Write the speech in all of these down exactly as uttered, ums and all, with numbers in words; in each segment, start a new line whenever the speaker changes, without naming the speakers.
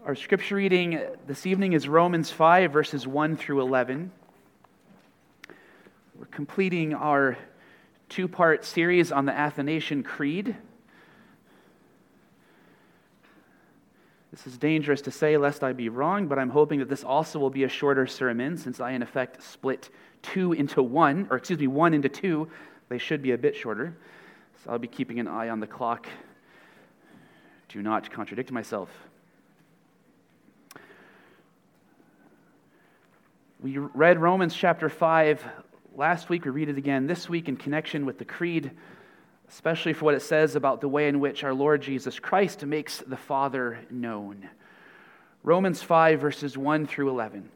Our scripture reading this evening is Romans five, verses one through eleven. We're completing our two-part series on the Athanasian Creed. This is dangerous to say lest I be wrong, but I'm hoping that this also will be a shorter sermon since I, in effect, split two into one, or excuse me, one into two. They should be a bit shorter. So I'll be keeping an eye on the clock. Do not contradict myself. We read Romans chapter five last week. We read it again this week in connection with the Creed, especially for what it says about the way in which our Lord Jesus Christ makes the Father known. Romans five, verses one through eleven.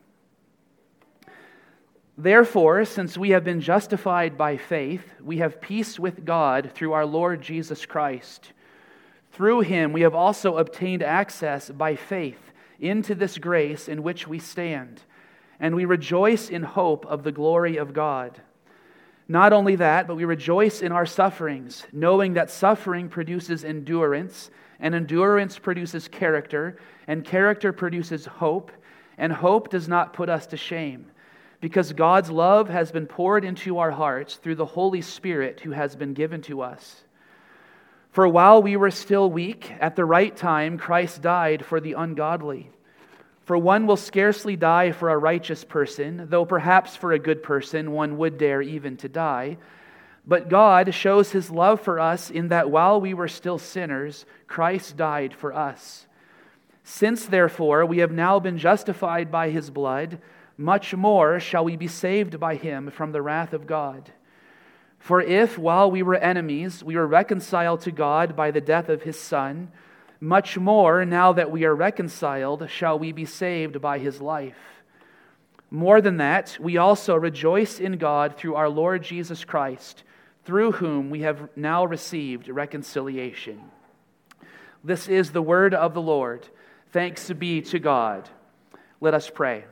Therefore, since we have been justified by faith, we have peace with God through our Lord Jesus Christ. Through him we have also obtained access by faith into this grace in which we stand, and we rejoice in hope of the glory of God. Not only that, but we rejoice in our sufferings, knowing that suffering produces endurance, and endurance produces character, and character produces hope, and hope does not put us to shame, because God's love has been poured into our hearts through the Holy Spirit who has been given to us. For while we were still weak, at the right time Christ died for the ungodly. For one will scarcely die for a righteous person, though perhaps for a good person one would dare even to die. But God shows his love for us in that while we were still sinners, Christ died for us. Since, therefore, we have now been justified by his blood, much more shall we be saved by him from the wrath of God. For if, while we were enemies, we were reconciled to God by the death of his Son, much more, now that we are reconciled, shall we be saved by his life. More than that, we also rejoice in God through our Lord Jesus Christ, through whom we have now received reconciliation. This is the word of the Lord. Thanks be to God. Let us pray.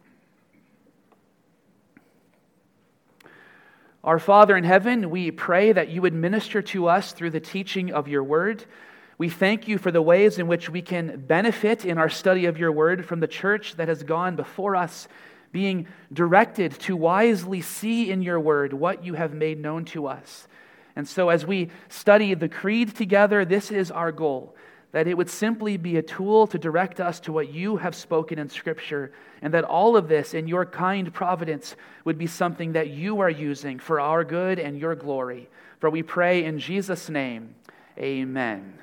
Our Father in heaven, we pray that you would minister to us through the teaching of your word. We thank you for the ways in which we can benefit in our study of your word from the church that has gone before us, being directed to wisely see in your word what you have made known to us. And so as we study the Creed together, this is our goal, that it would simply be a tool to direct us to what you have spoken in Scripture, and that all of this in your kind providence would be something that you are using for our good and your glory. For we pray in Jesus' name, amen.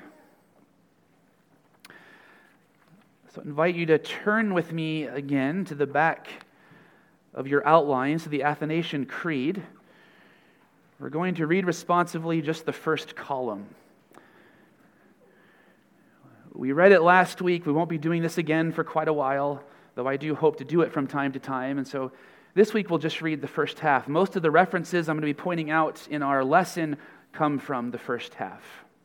So I invite you to turn with me again to the back of your outlines, to the Athanasian Creed. We're going to read responsively just the first column. We read it last week. We won't be doing this again for quite a while, though I do hope to do it from time to time. And so this week we'll just read the first half. Most of the references I'm going to be pointing out in our lesson come from the first half.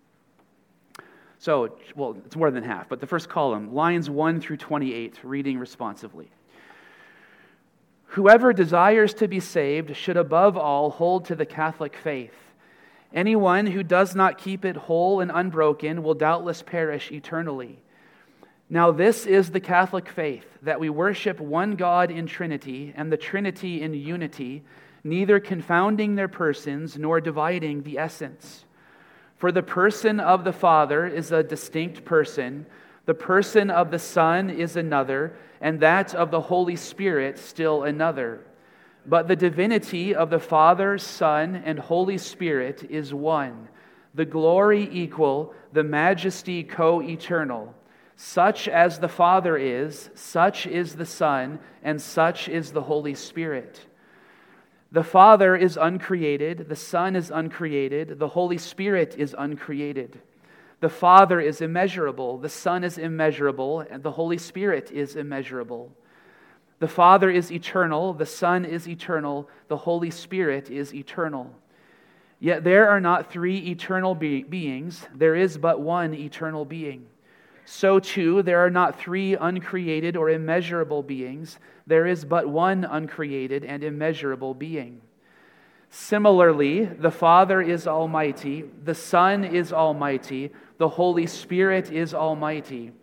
So, well, it's more than half, but the first column, lines one through twenty-eight, reading responsively. Whoever desires to be saved should above all hold to the Catholic faith. Anyone who does not keep it whole and unbroken will doubtless perish eternally. Now this is the Catholic faith, that we worship one God in Trinity, and the Trinity in unity, neither confounding their persons nor dividing the essence. For the person of the Father is a distinct person, the person of the Son is another, and that of the Holy Spirit still another. But the divinity of the Father, Son, and Holy Spirit is one, the glory equal, the majesty co-eternal. Such as the Father is, such is the Son, and such is the Holy Spirit. The Father is uncreated, the Son is uncreated, the Holy Spirit is uncreated. The Father is immeasurable, the Son is immeasurable, and the Holy Spirit is immeasurable. The Father is eternal, the Son is eternal, the Holy Spirit is eternal. Yet there are not three eternal be- beings, there is but one eternal being. So too, there are not three uncreated or immeasurable beings, there is but one uncreated and immeasurable being. Similarly, the Father is almighty, the Son is almighty, the Holy Spirit is almighty.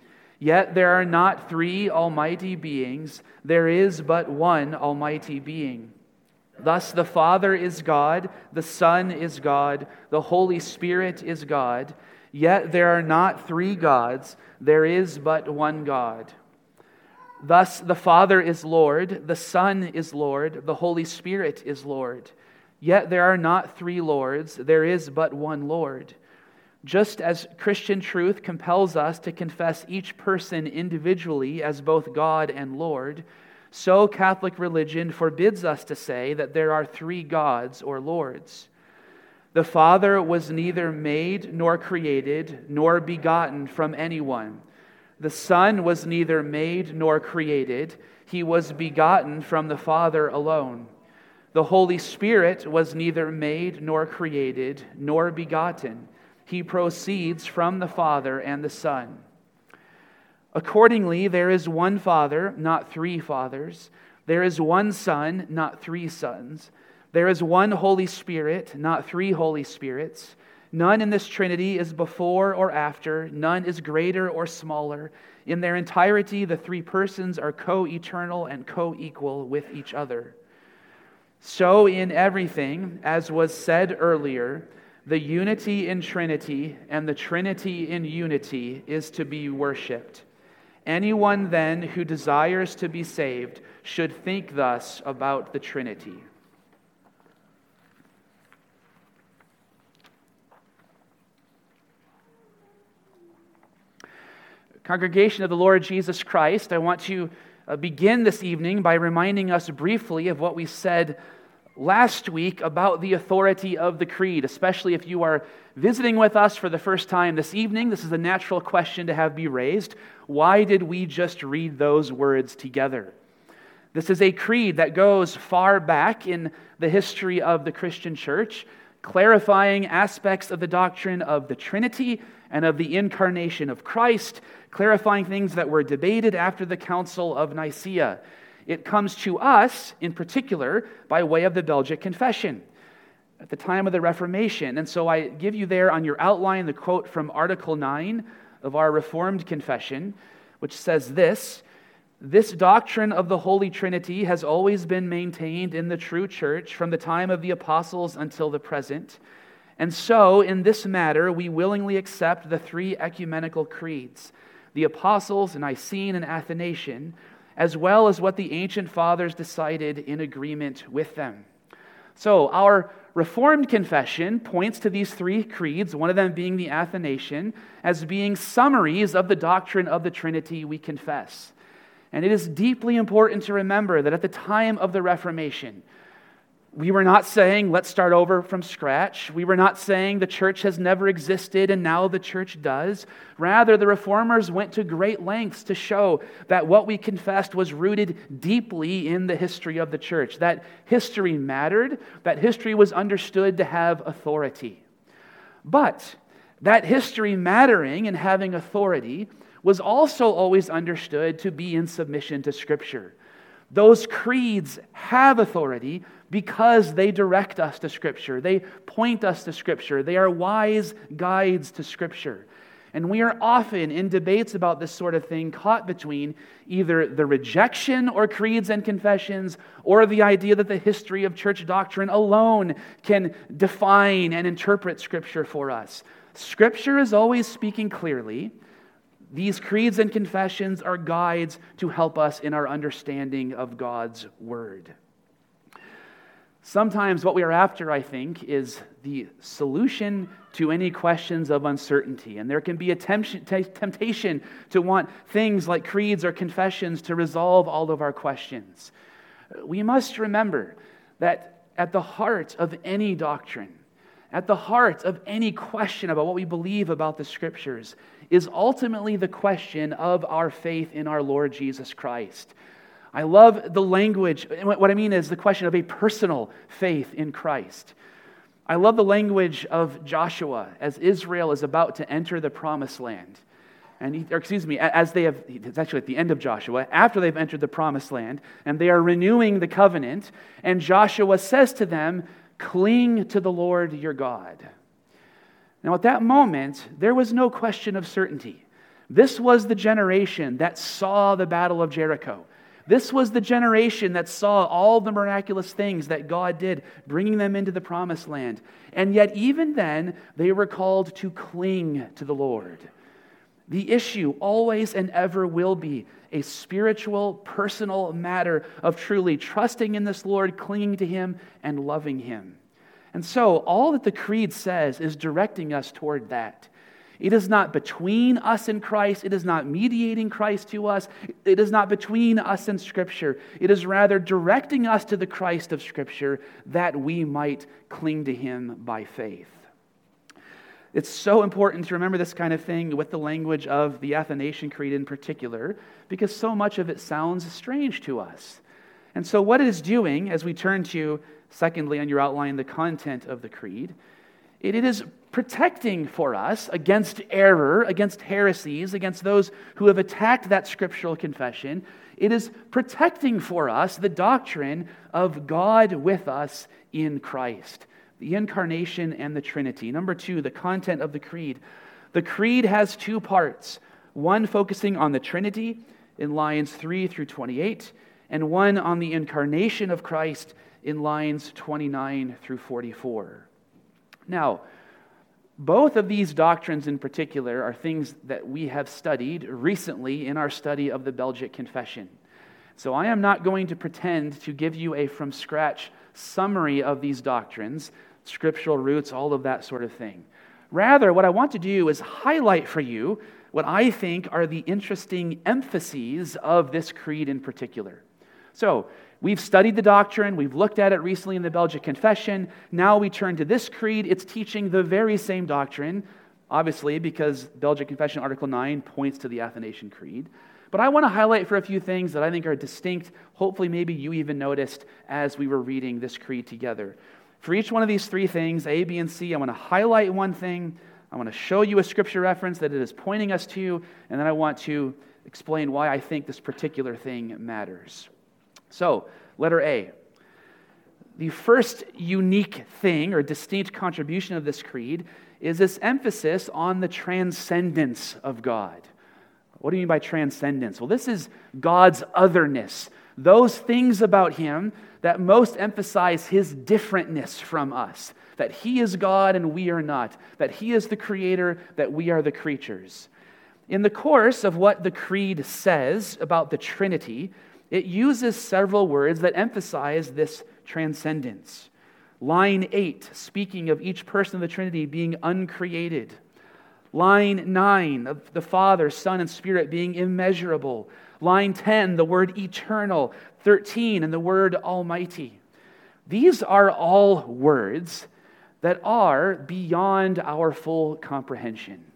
Yet there are not three almighty beings, there is but one almighty being. Thus the Father is God, the Son is God, the Holy Spirit is God. Yet there are not three gods, there is but one God. Thus the Father is Lord, the Son is Lord, the Holy Spirit is Lord. Yet there are not three Lords, there is but one Lord. Just as Christian truth compels us to confess each person individually as both God and Lord, so Catholic religion forbids us to say that there are three gods or lords. The Father was neither made nor created nor begotten from anyone. The Son was neither made nor created. He was begotten from the Father alone. The Holy Spirit was neither made nor created nor begotten. He proceeds from the Father and the Son. Accordingly, there is one Father, not three fathers. There is one Son, not three sons. There is one Holy Spirit, not three Holy Spirits. None in this Trinity is before or after. None is greater or smaller. In their entirety, the three persons are co-eternal and co-equal with each other. So in everything, as was said earlier, the unity in Trinity and the Trinity in unity is to be worshipped. Anyone then who desires to be saved should think thus about the Trinity. Congregation of the Lord Jesus Christ, I want to begin this evening by reminding us briefly of what we said last week about the authority of the Creed, especially if you are visiting with us for the first time this evening. This is a natural question to have be raised. Why did we just read those words together? This is a creed that goes far back in the history of the Christian church, clarifying aspects of the doctrine of the Trinity and of the incarnation of Christ, clarifying things that were debated after the Council of Nicaea. It comes to us, in particular, by way of the Belgic Confession at the time of the Reformation. And so I give you there on your outline the quote from Article nine of our Reformed Confession, which says this: "This doctrine of the Holy Trinity has always been maintained in the true church from the time of the apostles until the present. And so, in this matter, we willingly accept the three ecumenical creeds, the apostles, Nicene, and Athanasian, as well as what the ancient fathers decided in agreement with them." So, our Reformed Confession points to these three creeds, one of them being the Athanasian, as being summaries of the doctrine of the Trinity we confess. And it is deeply important to remember that at the time of the Reformation, we were not saying, let's start over from scratch. We were not saying the church has never existed and now the church does. Rather, the reformers went to great lengths to show that what we confessed was rooted deeply in the history of the church, that history mattered, that history was understood to have authority. But that history mattering and having authority was also always understood to be in submission to Scripture. Those creeds have authority because they direct us to Scripture. They point us to Scripture. They are wise guides to Scripture. And we are often in debates about this sort of thing caught between either the rejection or creeds and confessions or the idea that the history of church doctrine alone can define and interpret Scripture for us. Scripture is always speaking clearly. These creeds and confessions are guides to help us in our understanding of God's Word. Sometimes what we are after, I think, is the solution to any questions of uncertainty. And there can be a temptation to want things like creeds or confessions to resolve all of our questions. We must remember that at the heart of any doctrine, at the heart of any question about what we believe about the Scriptures, is ultimately the question of our faith in our Lord Jesus Christ. I love the language. What I mean is the question of a personal faith in Christ. I love the language of Joshua as Israel is about to enter the promised land. And he, or excuse me, as they have, it's actually at the end of Joshua, after they've entered the promised land, and they are renewing the covenant, and Joshua says to them, "Cling to the Lord your God." Now at that moment, there was no question of certainty. This was the generation that saw the battle of Jericho. This was the generation that saw all the miraculous things that God did, bringing them into the promised land. And yet even then, they were called to cling to the Lord. The issue always and ever will be a spiritual, personal matter of truly trusting in this Lord, clinging to Him, and loving Him. And so all that the Creed says is directing us toward that. It is not between us and Christ. It is not mediating Christ to us. It is not between us and Scripture. It is rather directing us to the Christ of Scripture that we might cling to Him by faith. It's so important to remember this kind of thing with the language of the Athanasian Creed in particular, because so much of it sounds strange to us. And so what it is doing, as we turn to, secondly, on your outline, the content of the Creed, it is protecting for us against error, against heresies, against those who have attacked that scriptural confession. It is protecting for us the doctrine of God with us in Christ, the incarnation and the Trinity. Number two, the content of the Creed. The Creed has two parts, one focusing on the Trinity in lines three through twenty-eight, and one on the incarnation of Christ in lines twenty-nine through forty-four. Now, both of these doctrines in particular are things that we have studied recently in our study of the Belgic Confession. So I am not going to pretend to give you a from-scratch summary of these doctrines, scriptural roots, all of that sort of thing. Rather, what I want to do is highlight for you what I think are the interesting emphases of this creed in particular. So, we've studied the doctrine, we've looked at it recently in the Belgic Confession. Now we turn to this creed. It's teaching the very same doctrine, obviously, because Belgic Confession Article nine points to the Athanasian Creed. But I want to highlight for a few things that I think are distinct. Hopefully, maybe you even noticed as we were reading this creed together. For each one of these three things, A, B, and C, I want to highlight one thing. I want to show you a scripture reference that it is pointing us to, and then I want to explain why I think this particular thing matters. So, letter A. The first unique thing or distinct contribution of this creed is this emphasis on the transcendence of God. What do you mean by transcendence? Well, this is God's otherness. Those things about Him that most emphasize His differentness from us. That He is God and we are not. That He is the Creator, that we are the creatures. In the course of what the creed says about the Trinity, it uses several words that emphasize this transcendence. Line eight, speaking of each person of the Trinity being uncreated. Line nine, of the Father, Son, and Spirit being immeasurable. Line ten, the word eternal. thirteen, and the word almighty. These are all words that are beyond our full comprehension.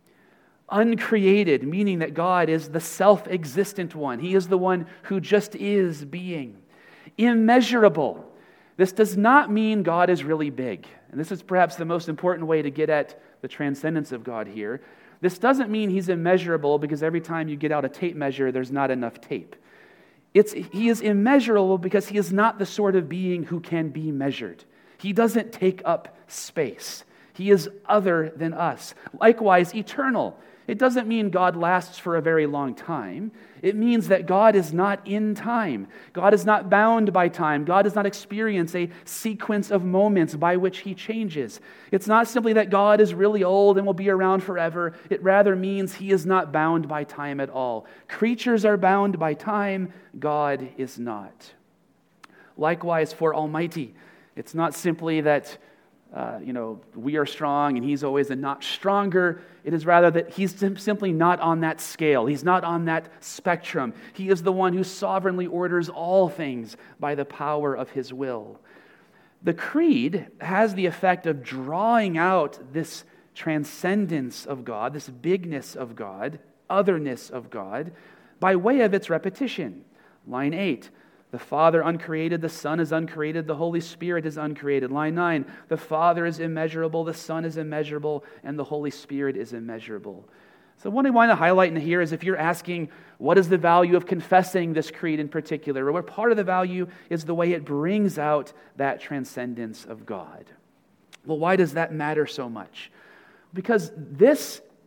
Uncreated, meaning that God is the self-existent one. He is the one who just is being. Immeasurable. This does not mean God is really big. And this is perhaps the most important way to get at the transcendence of God here. This doesn't mean He's immeasurable because every time you get out a tape measure, there's not enough tape. It's, he is immeasurable because He is not the sort of being who can be measured. He doesn't take up space. He is other than us. Likewise, eternal. It doesn't mean God lasts for a very long time. It means that God is not in time. God is not bound by time. God does not experience a sequence of moments by which He changes. It's not simply that God is really old and will be around forever. It rather means He is not bound by time at all. Creatures are bound by time. God is not. Likewise, for Almighty, it's not simply that Uh, you know, we are strong and He's always a notch stronger. It is rather that He's simply not on that scale. He's not on that spectrum. He is the one who sovereignly orders all things by the power of His will. The creed has the effect of drawing out this transcendence of God, this bigness of God, otherness of God, by way of its repetition. Line eight. The Father uncreated, the Son is uncreated, the Holy Spirit is uncreated. Line nine, the Father is immeasurable, the Son is immeasurable, and the Holy Spirit is immeasurable. So what I want to highlight in here is if you're asking, what is the value of confessing this creed in particular? Or what part of the value is the way it brings out that transcendence of God. Well, why does that matter so much? Because this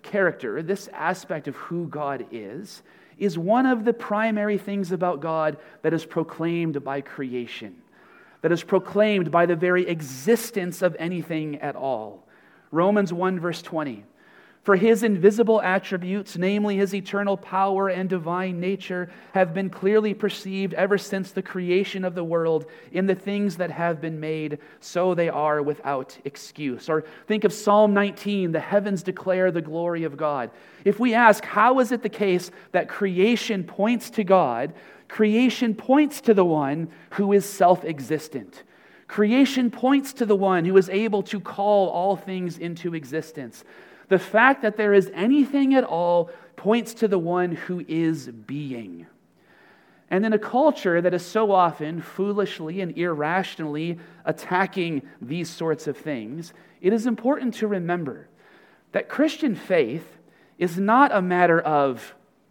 character, this aspect of who God is, is one of the primary things about God that is proclaimed by creation, that is proclaimed by the very existence of anything at all. Romans one, verse twenty. For his invisible attributes, namely his eternal power and divine nature, have been clearly perceived ever since the creation of the world in the things that have been made, so they are without excuse. Or think of Psalm nineteen, the heavens declare the glory of God. If we ask, how is it the case that creation points to God? Creation points to the one who is self-existent. Creation points to the one who is able to call all things into existence. The fact that there is anything at all points to the one who is being. And in a culture that is so often foolishly and irrationally attacking these sorts of things, it is important to remember that Christian faith is not a matter of,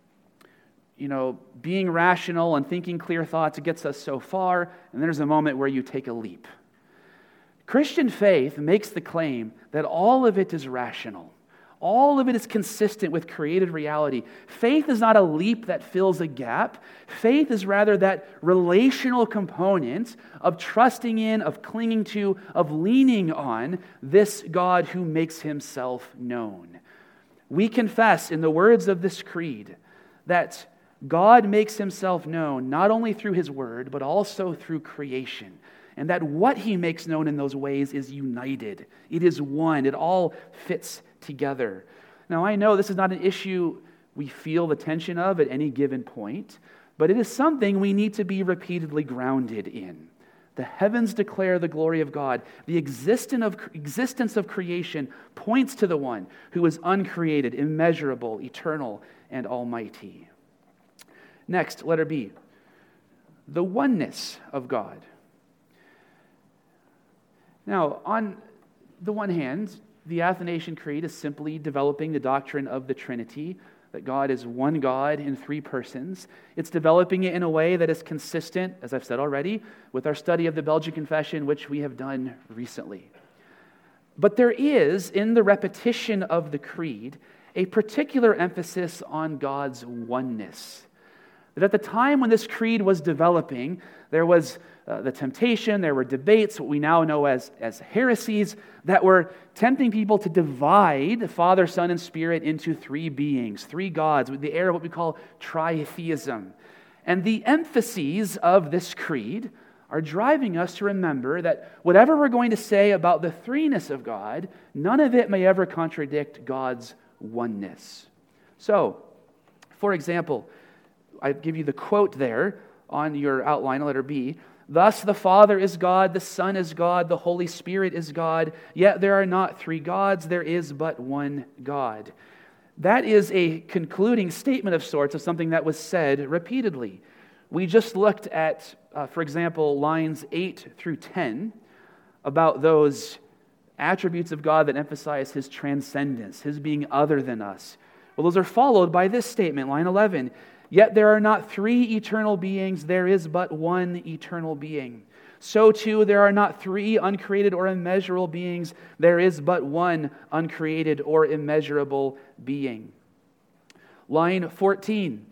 you know, being rational and thinking clear thoughts gets us so far, and there's a moment where you take a leap. Christian faith makes the claim that all of it is rational. All of it is consistent with created reality. Faith is not a leap that fills a gap. Faith is rather that relational component of trusting in, of clinging to, of leaning on this God who makes himself known. We confess in the words of this creed that God makes himself known not only through his word, but also through creation. And that what he makes known in those ways is united. It is one. It all fits together. Now, I know this is not an issue we feel the tension of at any given point, but it is something we need to be repeatedly grounded in. The heavens declare the glory of God. The existence of creation points to the one who is uncreated, immeasurable, eternal, and almighty. Next, letter B, the oneness of God. Now, on the one hand, the Athanasian Creed is simply developing the doctrine of the Trinity, that God is one God in three persons. It's developing it in a way that is consistent, as I've said already, with our study of the Belgian Confession, which we have done recently. But there is, in the repetition of the Creed, a particular emphasis on God's oneness. That at the time when this creed was developing, there was uh, the temptation, there were debates, what we now know as, as heresies, that were tempting people to divide Father, Son, and Spirit into three beings, three gods, with the air of what we call tritheism. And the emphases of this creed are driving us to remember that whatever we're going to say about the threeness of God, none of it may ever contradict God's oneness. So, for example, I give you the quote there on your outline, letter B. Thus the Father is God, the Son is God, the Holy Spirit is God, yet there are not three gods, there is but one God. That is a concluding statement of sorts of something that was said repeatedly. We just looked at, uh, for example, lines eight through ten about those attributes of God that emphasize his transcendence, his being other than us. Well, those are followed by this statement, line eleven. Yet there are not three eternal beings, there is but one eternal being. So too, there are not three uncreated or immeasurable beings, there is but one uncreated or immeasurable being. Line fourteen.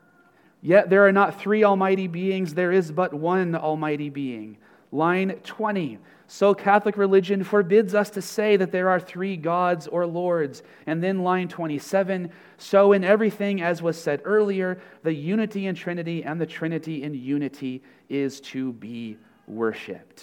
Yet there are not three almighty beings, there is but one almighty being. Line twenty. So Catholic religion forbids us to say that there are three gods or lords. And then line twenty-seven. So in everything, as was said earlier, the unity in Trinity and the Trinity in unity is to be worshipped.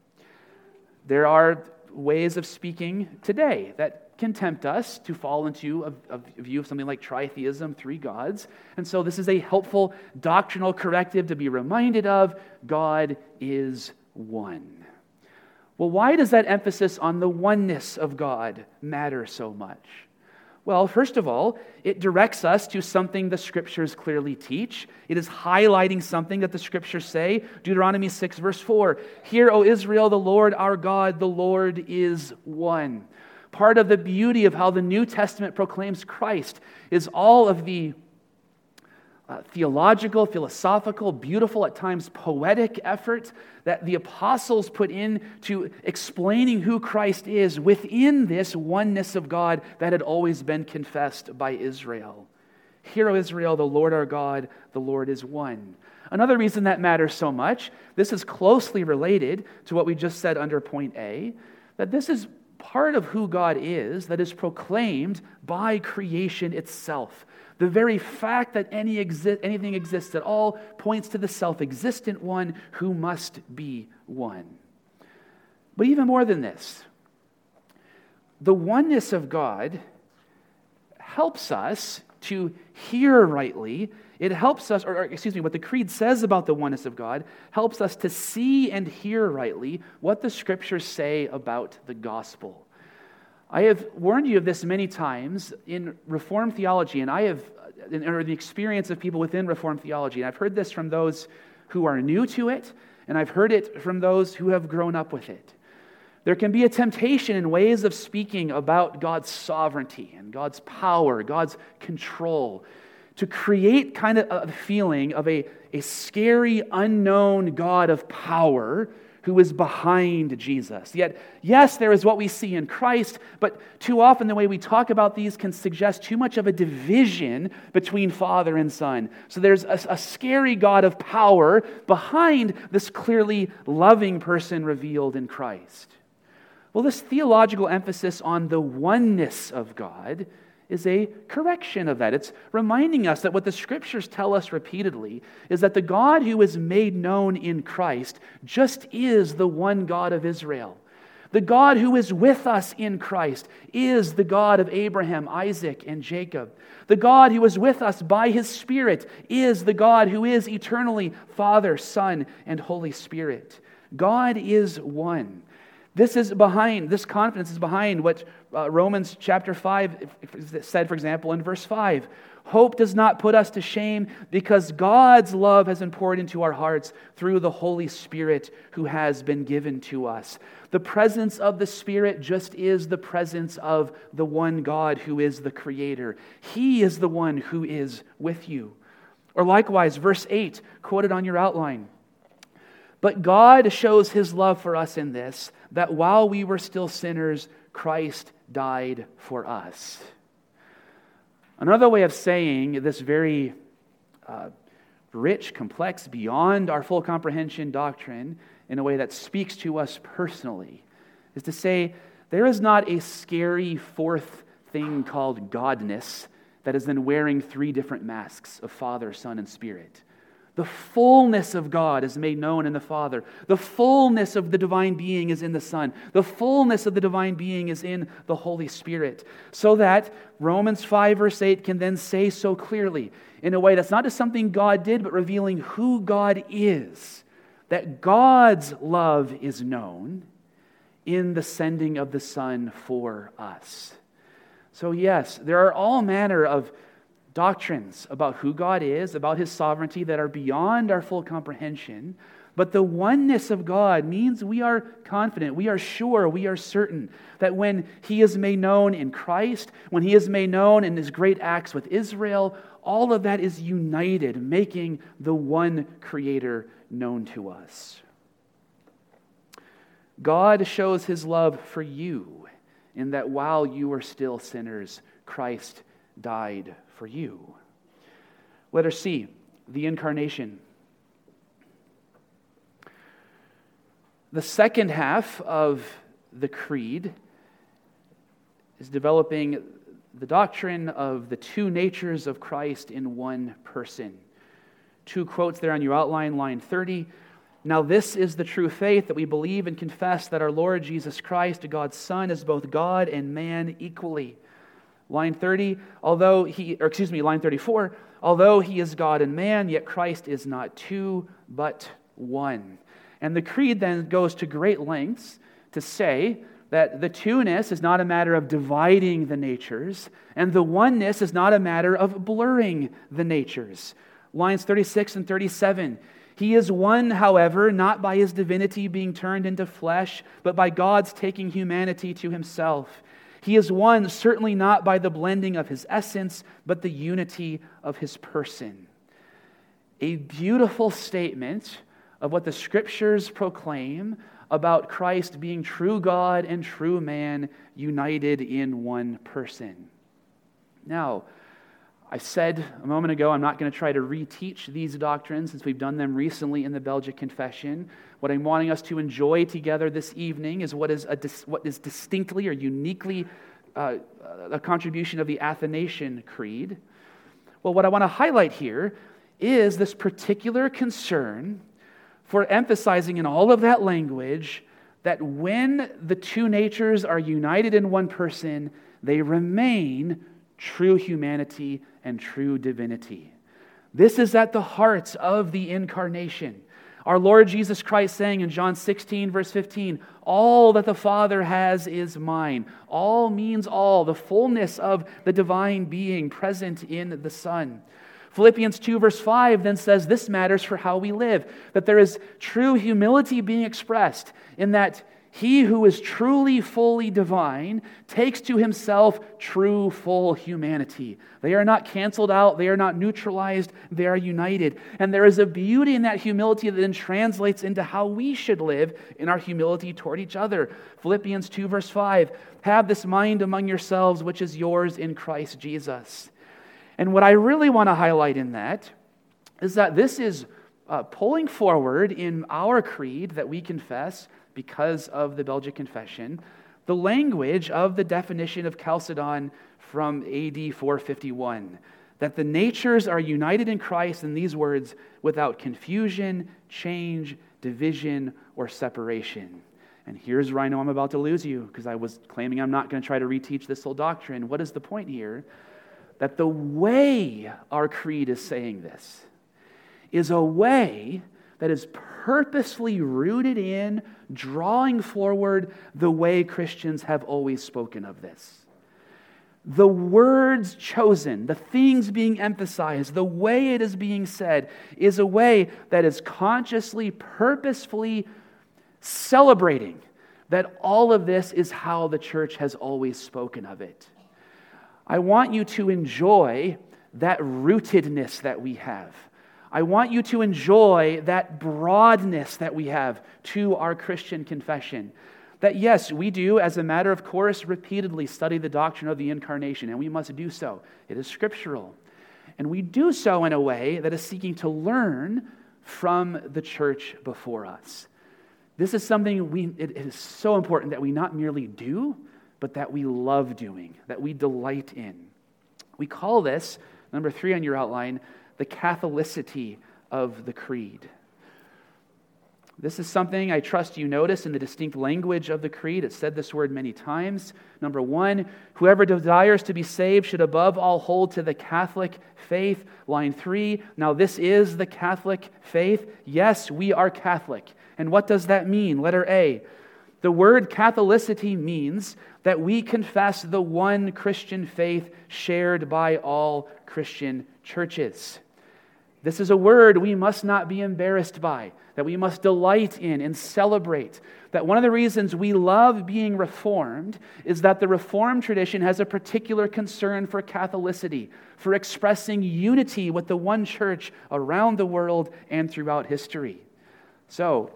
There are ways of speaking today that can tempt us to fall into a, a view of something like tritheism, three gods. And so this is a helpful doctrinal corrective to be reminded of. God is one. Well, why does that emphasis on the oneness of God matter so much? Well, first of all, it directs us to something the Scriptures clearly teach. It is highlighting something that the Scriptures say. Deuteronomy six, verse four. Hear, O Israel, the Lord our God, the Lord is one. Part of the beauty of how the New Testament proclaims Christ is all of the uh, theological, philosophical, beautiful, at times poetic effort that the apostles put into explaining who Christ is within this oneness of God that had always been confessed by Israel. Hear, O Israel, the Lord our God, the Lord is one. Another reason that matters so much, this is closely related to what we just said under point A, that this is part of who God is that is proclaimed by creation itself. The very fact that any exi- anything exists at all points to the self-existent one who must be one. But even more than this, the oneness of God helps us to hear rightly. It helps us, or, or excuse me, what the Creed says about the oneness of God helps us to see and hear rightly what the Scriptures say about the gospel. I have warned you of this many times in Reformed theology, and I have, or the experience of people within Reformed theology, and I've heard this from those who are new to it, and I've heard it from those who have grown up with it. There can be a temptation in ways of speaking about God's sovereignty and God's power, God's control, to create kind of a feeling of a, a scary, unknown God of power who is behind Jesus. Yet, yes, there is what we see in Christ, but too often the way we talk about these can suggest too much of a division between Father and Son. So there's a, a scary God of power behind this clearly loving person revealed in Christ. Well, this theological emphasis on the oneness of God is a correction of that. It's reminding us that what the Scriptures tell us repeatedly is that the God who is made known in Christ just is the one God of Israel. The God who is with us in Christ is the God of Abraham, Isaac, and Jacob. The God who is with us by His Spirit is the God who is eternally Father, Son, and Holy Spirit. God is one. This is behind, this confidence is behind what uh, Romans chapter five said, for example, in verse five. Hope does not put us to shame because God's love has been poured into our hearts through the Holy Spirit who has been given to us. The presence of the Spirit just is the presence of the one God who is the Creator. He is the one who is with you. Or likewise, verse eight, quoted on your outline. But God shows His love for us in this, that while we were still sinners, Christ died for us. Another way of saying this very uh, rich, complex, beyond our full comprehension doctrine in a way that speaks to us personally is to say there is not a scary fourth thing called godness that is then wearing three different masks of Father, Son, and Spirit. The fullness of God is made known in the Father. The fullness of the divine being is in the Son. The fullness of the divine being is in the Holy Spirit. So that Romans five verse eight can then say so clearly, in a way that's not just something God did, but revealing who God is, that God's love is known in the sending of the Son for us. So yes, there are all manner of doctrines about who God is, about His sovereignty that are beyond our full comprehension. But the oneness of God means we are confident, we are sure, we are certain that when He is made known in Christ, when He is made known in His great acts with Israel, all of that is united, making the one Creator known to us. God shows His love for you in that while you were still sinners, Christ died for you. Letter C, the incarnation. The second half of the creed is developing the doctrine of the two natures of Christ in one person. Two quotes there on your outline, line thirty. Now this is the true faith, that we believe and confess that our Lord Jesus Christ, God's Son, is both God and man equally. Line thirty, although he, or excuse me, line thirty-four, although He is God and man, yet Christ is not two, but one. And the creed then goes to great lengths to say that the two-ness is not a matter of dividing the natures, and the oneness is not a matter of blurring the natures. Lines thirty-six and thirty-seven, He is one, however, not by His divinity being turned into flesh, but by God's taking humanity to Himself. He is one, certainly not by the blending of His essence, but the unity of His person. a beautiful statement of what the Scriptures proclaim about Christ being true God and true man united in one person. Now, I said a moment ago, I'm not going to try to reteach these doctrines since we've done them recently in the Belgic Confession. What I'm wanting us to enjoy together this evening is what is a dis- what is distinctly or uniquely uh, a contribution of the Athanasian Creed. Well, what I want to highlight here is this particular concern for emphasizing in all of that language that when the two natures are united in one person, they remain true humanity and true divinity. This is at the heart of the incarnation. Our Lord Jesus Christ saying in John sixteen, verse fifteen, all that the Father has is mine. All means all, the fullness of the divine being present in the Son. Philippians two, verse five then says this matters for how we live, that there is true humility being expressed in that he who is truly fully divine takes to himself true full humanity. They are not canceled out, they are not neutralized, they are united. And there is a beauty in that humility that then translates into how we should live in our humility toward each other. Philippians two, verse five, have this mind among yourselves which is yours in Christ Jesus. And what I really want to highlight in that is that this is uh, pulling forward in our creed that we confess because of the Belgic Confession, the language of the definition of Chalcedon from A D four fifty-one, that the natures are united in Christ in these words without confusion, change, division, or separation. And here's where I know I'm about to lose you, because I was claiming I'm not going to try to reteach this whole doctrine. What is the point here? That the way our creed is saying this is a way that is purposely rooted in drawing forward the way Christians have always spoken of this. The words chosen, the things being emphasized, the way it is being said is a way that is consciously, purposefully celebrating that all of this is how the church has always spoken of it. I want you to enjoy that rootedness that we have. I want you to enjoy that broadness that we have to our Christian confession. That yes, we do, as a matter of course, repeatedly study the doctrine of the incarnation, and we must do so. It is scriptural. And we do so in a way that is seeking to learn from the church before us. This is something we, it is so important that we not merely do, but that we love doing, that we delight in. We call this, number three on your outline, the Catholicity of the Creed. This is something I trust you notice in the distinct language of the Creed. It said this word many times. Number one, whoever desires to be saved should above all hold to the Catholic faith. Line three, now this is the Catholic faith. Yes, we are Catholic. And what does that mean? Letter A. The word Catholicity means that we confess the one Christian faith shared by all Christian churches. This is a word we must not be embarrassed by, that we must delight in and celebrate. That one of the reasons we love being Reformed is that the Reformed tradition has a particular concern for Catholicity, for expressing unity with the one church around the world and throughout history. So,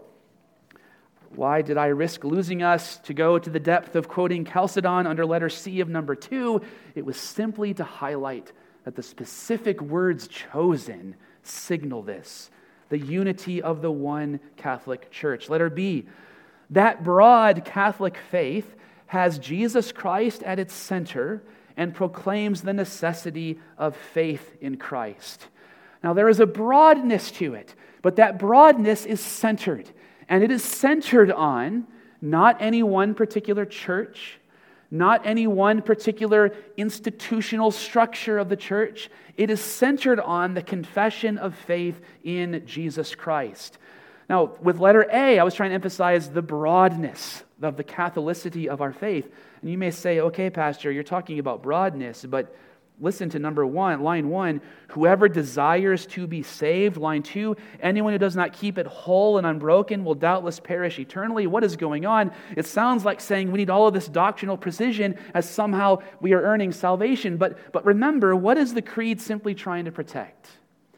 why did I risk losing us to go to the depth of quoting Chalcedon under letter C of number two? It was simply to highlight that the specific words chosen signal this, the unity of the one Catholic Church. Letter B, that broad Catholic faith has Jesus Christ at its center and proclaims the necessity of faith in Christ. Now there is a broadness to it, but that broadness is centered. And it is centered on not any one particular church, not any one particular institutional structure of the church. It is centered on the confession of faith in Jesus Christ. Now, with letter A, I was trying to emphasize the broadness of the Catholicity of our faith. And you may say, okay, Pastor, you're talking about broadness, but listen to number one, line one, whoever desires to be saved. Line two, anyone who does not keep it whole and unbroken will doubtless perish eternally. What is going on? It sounds like saying we need all of this doctrinal precision as somehow we are earning salvation. But, but remember, what is the creed simply trying to protect?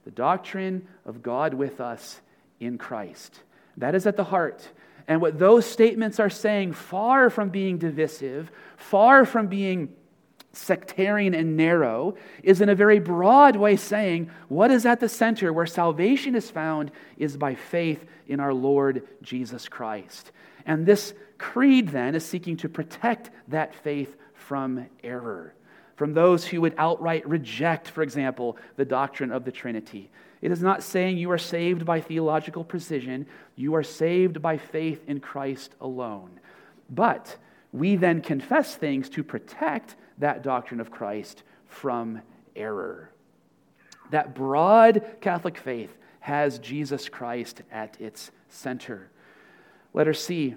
The doctrine of God with us in Christ. That is at the heart. And what those statements are saying, far from being divisive, far from being sectarian and narrow, is in a very broad way saying what is at the center where salvation is found is by faith in our Lord Jesus Christ. And this creed then is seeking to protect that faith from error, from those who would outright reject, for example, the doctrine of the Trinity. It is not saying you are saved by theological precision. You are saved by faith in Christ alone. But we then confess things to protect that doctrine of Christ from error. That broad Catholic faith has Jesus Christ at its center. Letter C.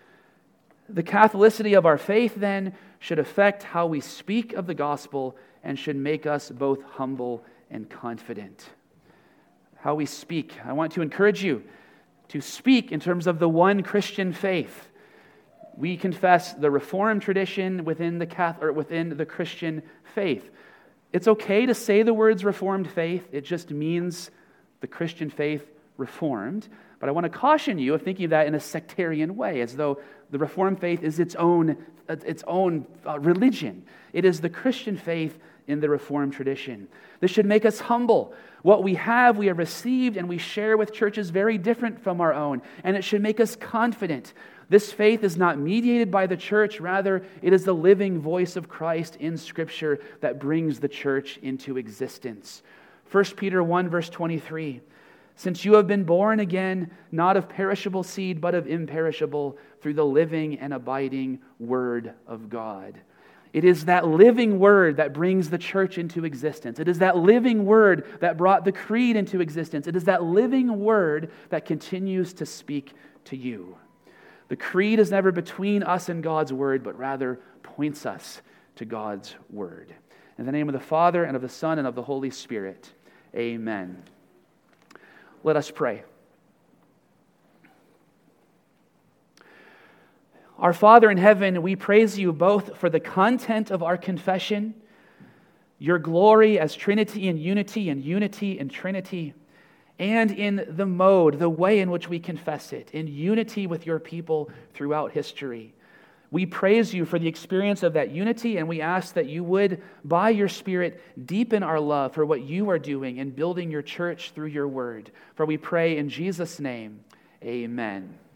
The Catholicity of our faith, then, should affect how we speak of the gospel and should make us both humble and confident. How we speak. I want to encourage you to speak in terms of the one Christian faith. We confess the Reformed tradition within the Catholic, or within the Christian faith. It's okay to say the words Reformed faith. It just means the Christian faith Reformed. But I want to caution you of thinking of that in a sectarian way, as though the Reformed faith is its own, its own uh, religion. It is the Christian faith in the Reformed tradition. This should make us humble. What we have, we have received, and we share with churches very different from our own. And it should make us confident. This faith is not mediated by the church. Rather, it is the living voice of Christ in Scripture that brings the church into existence. First Peter one, verse twenty-three. Since you have been born again, not of perishable seed, but of imperishable, through the living and abiding Word of God. It is that living Word that brings the church into existence. It is that living Word that brought the creed into existence. It is that living Word that continues to speak to you. The creed is never between us and God's Word, but rather points us to God's Word. In the name of the Father, and of the Son, and of the Holy Spirit, amen. Let us pray. Our Father in heaven, we praise you both for the content of our confession, your glory as Trinity and unity and unity and Trinity, and in the mode, the way in which we confess it, in unity with your people throughout history. We praise you for the experience of that unity, and we ask that you would, by your Spirit, deepen our love for what you are doing in building your church through your word. For we pray in Jesus' name, amen.